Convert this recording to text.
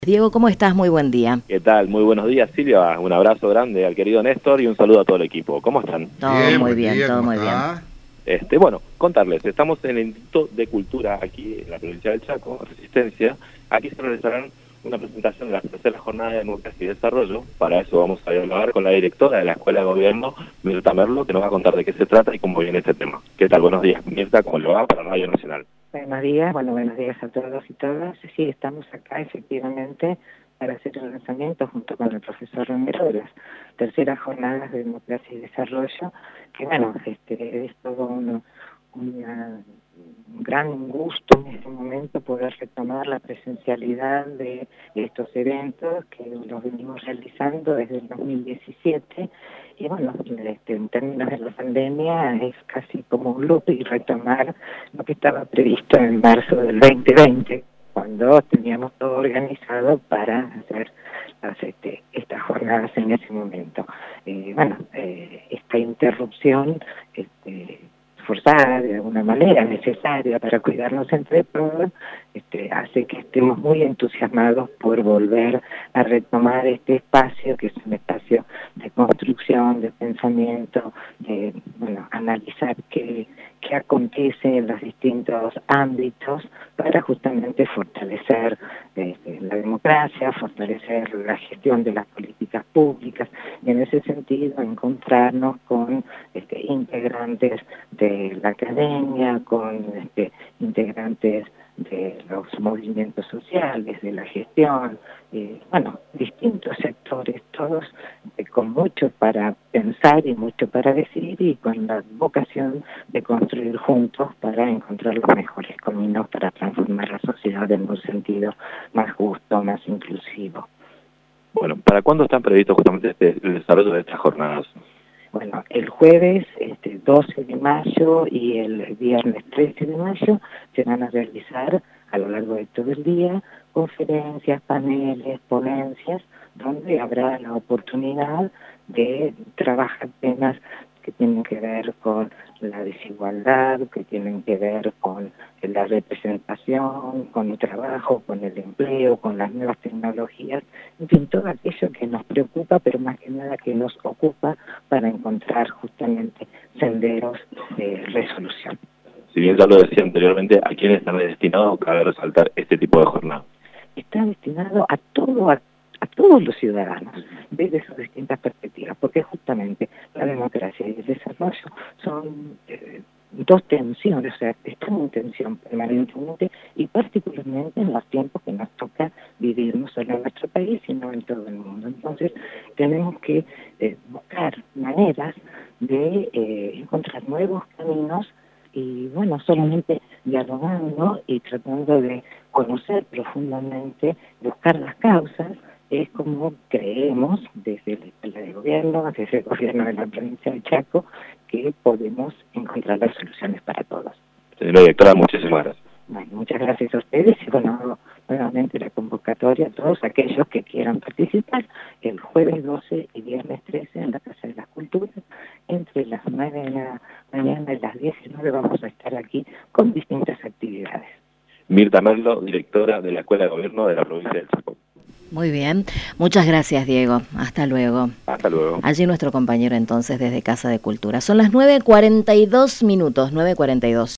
Diego, ¿cómo estás? Muy buen día. ¿Qué tal? Muy buenos días, Silvia. Un abrazo grande al querido Néstor y un saludo a todo el equipo. ¿Cómo están? Todo muy bien, todo muy bien. Bueno, contarles, estamos en el Instituto de Cultura aquí en la provincia del Chaco, Resistencia. Aquí se realizarán una presentación de la tercera jornada de democracia y desarrollo. Para eso vamos a hablar con la directora de la Escuela de Gobierno, Mirta Merlo, que nos va a contar de qué se trata y cómo viene este tema. ¿Qué tal? Buenos días, Mirta, ¿cómo lo va para Radio Nacional? Buenos días a todos y todas. Sí, estamos acá efectivamente para hacer el lanzamiento junto con el profesor Romero de las terceras jornadas de democracia y desarrollo, que bueno, es todo un gran gusto en este momento poder retomar la presencialidad de estos eventos que los venimos realizando desde el 2017 y bueno, en términos de la pandemia es casi como un loop y retomar lo que estaba previsto en marzo del 2020 cuando teníamos todo organizado para hacer estas jornadas en ese momento. Esta interrupción forzada de alguna manera, necesaria para cuidarnos entre todos, hace que estemos muy entusiasmados por volver a retomar este espacio, que es un espacio de construcción, de pensamiento, de analizar qué acontece en los distintos ámbitos para justamente fortalecer la democracia, fortalecer la gestión de las políticas públicas y en ese sentido encontrarnos con integrantes de la academia, con integrantes de los movimientos sociales, de la gestión, distintos sectores, todos con mucho para pensar y mucho para decir y con la vocación de construir juntos para encontrar los mejores caminos para transformar la sociedad en un sentido más justo, más inclusivo. Bueno, ¿para cuándo están previstos justamente el desarrollo de estas jornadas? Bueno, el jueves 12 de mayo y el viernes 13 de mayo se van a realizar a lo largo de todo el día conferencias, paneles, ponencias, donde habrá la oportunidad de trabajar temas que tienen que ver con la desigualdad, que tienen que ver con la representación, con el trabajo, con el empleo, con las nuevas tecnologías, en fin, todo aquello que nos preocupa, pero más que nada que nos ocupa para encontrar justamente senderos de resolución. Si bien ya lo decía anteriormente, ¿a quién están destinados? Cabe resaltar este tipo de jornada. Está destinado a todos los ciudadanos, desde sus distintas perspectivas, porque justamente la democracia y el desarrollo son dos tensiones, o sea, están en tensión permanentemente y particularmente en los tiempos que nos toca vivir no solo en nuestro país, sino en todo el mundo. Entonces, tenemos que buscar maneras de encontrar nuevos caminos y solamente dialogando y tratando de conocer profundamente, buscar las causas, es como creemos desde la Escuela de Gobierno, desde el gobierno de la provincia de Chaco, que podemos encontrar las soluciones para todos. Señora directora, muchísimas gracias. Bueno, muchas gracias a ustedes y nuevamente la convocatoria a todos aquellos que quieran participar el jueves 12 y viernes 13 en la Casa de las Culturas, entre las 9 de la mañana y las 19 vamos a estar aquí con distintas actividades. Mirta Merlo, directora de la Escuela de Gobierno de la provincia del Chaco. Muy bien, muchas gracias Diego, hasta luego. Hasta luego. Allí nuestro compañero entonces desde Casa de Cultura. Son las 9:42, 9:42.